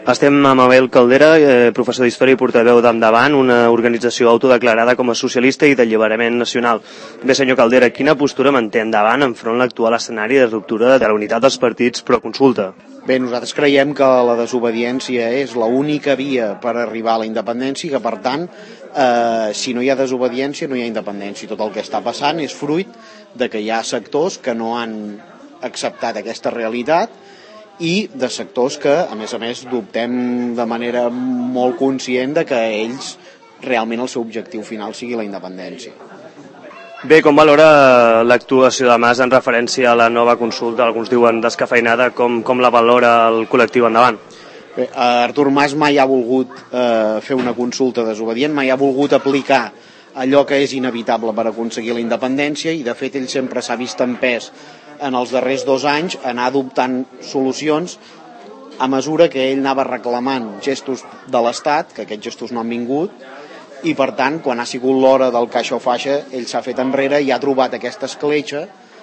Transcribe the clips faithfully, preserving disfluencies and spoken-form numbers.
Estem amb Abel Caldera, eh, professor d'Història i portaveu d'Endavant, una organització autodeclarada com a socialista i d'alliberament nacional. Bé, senyor Caldera, quina postura manté Endavant enfront l'actual escenari de ruptura de la unitat dels partits pro consulta? Bé, nosaltres creiem que la desobediència és l'única via per arribar a la independència i que, per tant, eh, si no hi ha desobediència no hi ha independència. Tot el que està passant és fruit de que hi ha sectors que no han acceptat aquesta realitat i de sectors que, a més a més, dubtem de manera molt conscient de que ells realment el seu objectiu final sigui la independència. Bé, com valora l'actuació de Mas en referència a la nova consulta, alguns diuen descafeinada, com, com la valora el col·lectiu Endavant? Bé, Artur Mas mai ha volgut eh, fer una consulta desobedient, mai ha volgut aplicar allò que és inevitable per aconseguir la independència i, de fet, ell sempre s'ha vist empès en els darrers dos anys anar adoptant solucions a mesura que ell anava reclamant gestos de l'Estat, que aquests gestos no han vingut, i per tant, quan ha sigut l'hora del caixa o faixa, ell s'ha fet enrere i ha trobat aquesta escletxa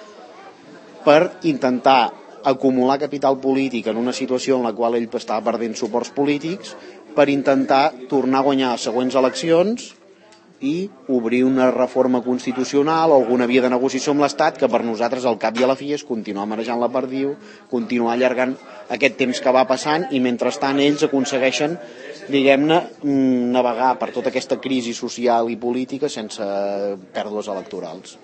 per intentar acumular capital polític en una situació en la qual ell estava perdent suports polítics, per intentar tornar a guanyar les següents eleccions i obrir una reforma constitucional o alguna via de negociació amb l'Estat que per nosaltres al cap i a la fi és continuar marejant la perdiu, continuar allargant aquest temps que va passant i mentrestant ells aconsegueixen, diguem-ne, navegar per tota aquesta crisi social i política sense pèrdues electorals.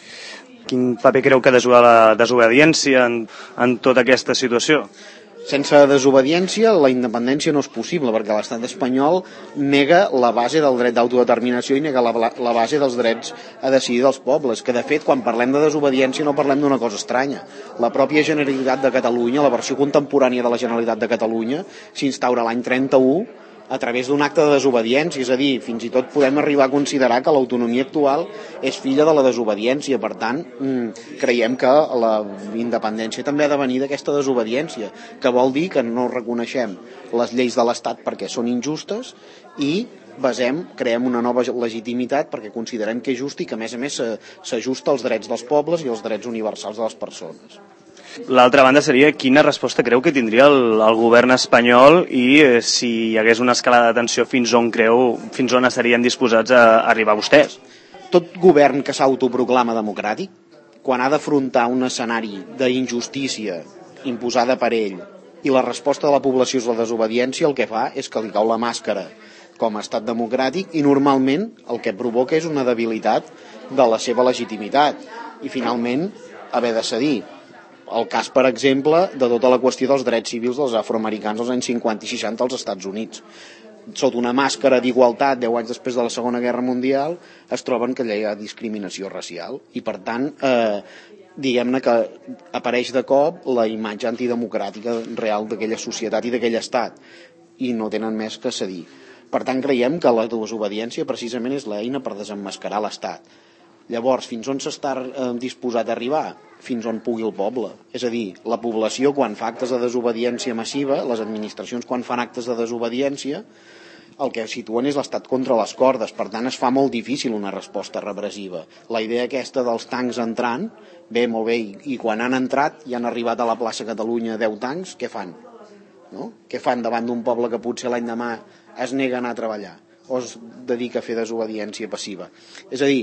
Quin paper creu que ha de jugar la desobediència en, en tota aquesta situació? Sense desobediència la independència no és possible perquè l'estat espanyol nega la base del dret d'autodeterminació i nega la, la base dels drets a decidir dels pobles, que de fet quan parlem de desobediència no parlem d'una cosa estranya. La pròpia Generalitat de Catalunya, la versió contemporània de la Generalitat de Catalunya, s'instaura l'any trenta-u a través d'un acte de desobediència, és a dir, fins i tot podem arribar a considerar que l'autonomia actual és filla de la desobediència, per tant, creiem que la independència també ha de venir d'aquesta desobediència, que vol dir que no reconeixem les lleis de l'Estat perquè són injustes i basem, creem una nova legitimitat perquè considerem que és just i que a més a més s'ajusta als drets dels pobles i als drets universals de les persones. L'altra banda seria quina resposta creu que tindria el, el govern espanyol i eh, si hi hagués una escalada de tensió fins on creu, fins on estarien disposats a arribar vostès? Tot govern que s'autoproclama democràtic, quan ha d'afrontar un escenari d'injustícia imposada per ell i la resposta de la població és la desobediència, el que fa és que li cau la màscara com a estat democràtic i normalment el que provoca és una debilitat de la seva legitimitat i finalment haver de cedir. El cas, per exemple, de tota la qüestió dels drets civils dels afroamericans als anys cinquanta i seixanta als Estats Units. Sota una màscara d'igualtat, deu anys després de la Segona Guerra Mundial, es troben que hi ha discriminació racial i, per tant, eh, diguem-ne que apareix de cop la imatge antidemocràtica real d'aquella societat i d'aquell estat i no tenen més que cedir. Per tant, creiem que la desobediència precisament és l'eina per desemmascarar l'Estat. Llavors, fins on s'està eh, disposat a arribar? Fins on pugui el poble. És a dir, la població quan fa actes de desobediència massiva, les administracions quan fan actes de desobediència, el que situen és l'Estat contra les cordes, per tant es fa molt difícil una resposta repressiva. La idea aquesta dels tancs entrant, bé, molt bé, i, i quan han entrat i han arribat a la plaça Catalunya deu tancs, què fan? No? Què fan davant d'un poble que potser l'any demà es nega a anar a treballar o es dedica a fer desobediència passiva? És a dir,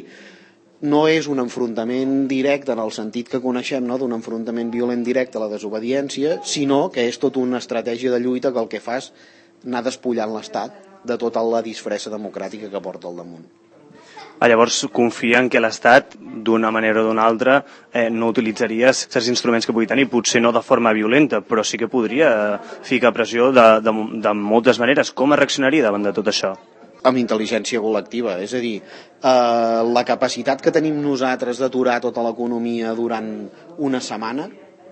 no és un enfrontament directe en el sentit que coneixem, no? D'un enfrontament violent directe a la desobediència, sinó que és tota una estratègia de lluita que el que fa és anar despullant l'Estat de tota la disfressa democràtica que porta al damunt. Ah, llavors confia en que l'Estat, d'una manera o d'una altra, eh, no utilitzaria certs instruments que pugui tenir, potser no de forma violenta, però sí que podria ficar pressió de, de, de moltes maneres. Com reaccionaria davant de tot això? Amb intel·ligència col·lectiva, és a dir, eh, la capacitat que tenim nosaltres d'aturar tota l'economia durant una setmana,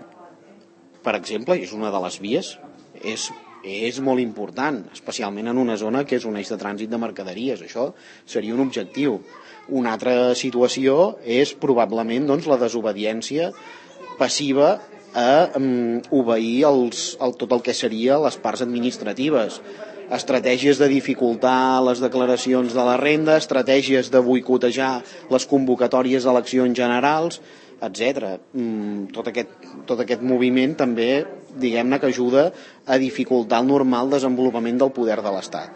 per exemple, és una de les vies, és, és molt important, especialment en una zona que és un eix de trànsit de mercaderies, això seria un objectiu. Una altra situació és probablement doncs, la desobediència passiva a um, obeir els, el, tot el que seria les parts administratives, estratègies de dificultar les declaracions de la renda, estratègies de boicotejar les convocatòries d'eleccions generals, etcètera. Tot aquest, tot aquest moviment també, diguem-ne, que ajuda a dificultar el normal desenvolupament del poder de l'Estat.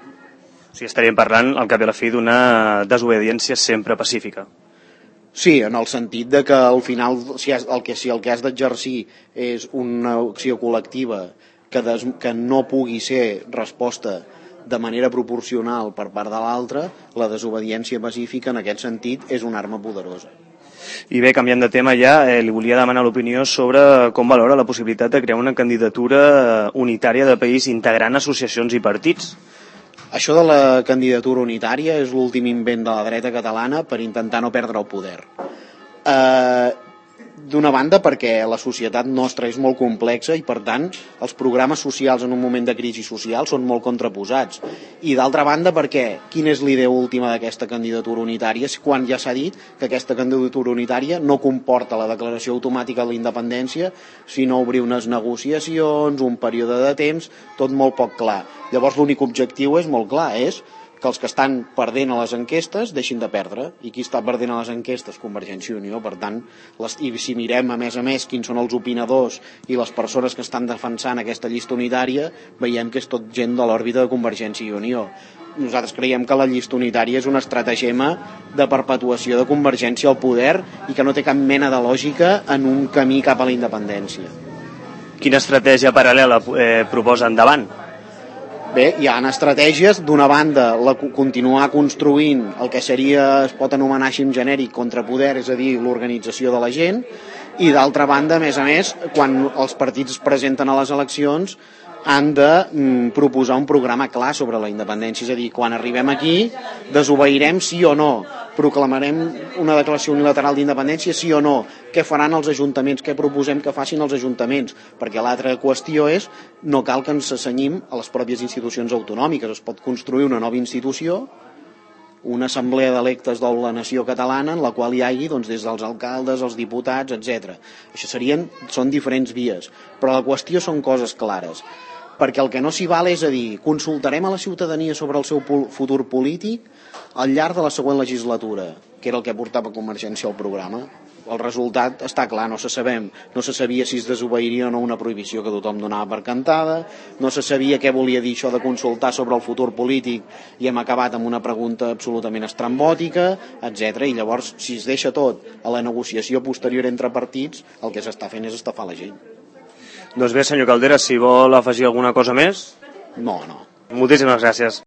O sigui, estaríem parlant, al cap i a la fi, d'una desobediència sempre pacífica. Sí, en el sentit de que al final, si has, el, que, si el que has d'exercir és una acció col·lectiva que, des, que no pugui ser resposta de manera proporcional per part de l'altre, la desobediència pacífica en aquest sentit és una arma poderosa. I bé, canviant de tema ja, eh, li volia demanar l'opinió sobre com valora la possibilitat de crear una candidatura unitària de país integrant associacions i partits. Això de la candidatura unitària és l'últim invent de la dreta catalana per intentar no perdre el poder. Eh, D'una banda perquè la societat nostra és molt complexa i per tant els programes socials en un moment de crisi social són molt contraposats, i d'altra banda perquè quina és l'idea última d'aquesta candidatura unitària quan ja s'ha dit que aquesta candidatura unitària no comporta la declaració automàtica de la independència, sinó obrir unes negociacions, un període de temps, tot molt poc clar. Llavors l'únic objectiu és molt clar, és que els que estan perdent a les enquestes deixin de perdre, i qui està perdent a les enquestes? Convergència i Unió. Per tant, les, i si mirem a més a més quins són els opinadors i les persones que estan defensant aquesta llista unitària, veiem que és tot gent de l'òrbita de Convergència i Unió. Nosaltres creiem que la llista unitària és un estratagema de perpetuació de Convergència al poder i que no té cap mena de lògica en un camí cap a la independència. Quina estratègia paral·lela eh, proposa endavant? Bé, hi ha estratègies, d'una banda, la, continuar construint el que seria, es pot anomenar així en genèric, contrapoder, és a dir, l'organització de la gent, i d'altra banda, a més a més, quan els partits es presenten a les eleccions, han de mm, proposar un programa clar sobre la independència, és a dir, quan arribem aquí, desobeirem sí o no, proclamarem una declaració unilateral d'independència sí o no, què faran els ajuntaments, què proposem que facin els ajuntaments, perquè l'altra qüestió és, no cal que ens assenyim a les pròpies institucions autonòmiques, es pot construir una nova institució, una assemblea d'electes de la nació catalana en la qual hi hagi doncs, des dels alcaldes, els diputats, etcètera. Això serien, són diferents vies, però la qüestió són coses clares, perquè el que no s'hi val és a dir, consultarem a la ciutadania sobre el seu futur polític al llarg de la següent legislatura, que era el que portava Convergència al programa. El resultat està clar, no se sabem, no se sabia si es desobeiria o no una prohibició que tothom donava per cantada, no se sabia què volia dir això de consultar sobre el futur polític i hem acabat amb una pregunta absolutament estrambòtica, etcètera. I llavors, si es deixa tot a la negociació posterior entre partits, el que s'està fent és estafar la gent. Doncs bé, senyor Caldera, si vol afegir alguna cosa més... No, no. Moltíssimes gràcies.